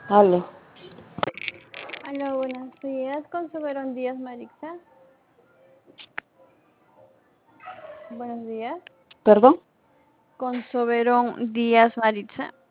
Dale. Hola, buenos días, con Soberón Díaz Marixa. Buenos días. ¿Perdón? Con Soberón Díaz Maritza.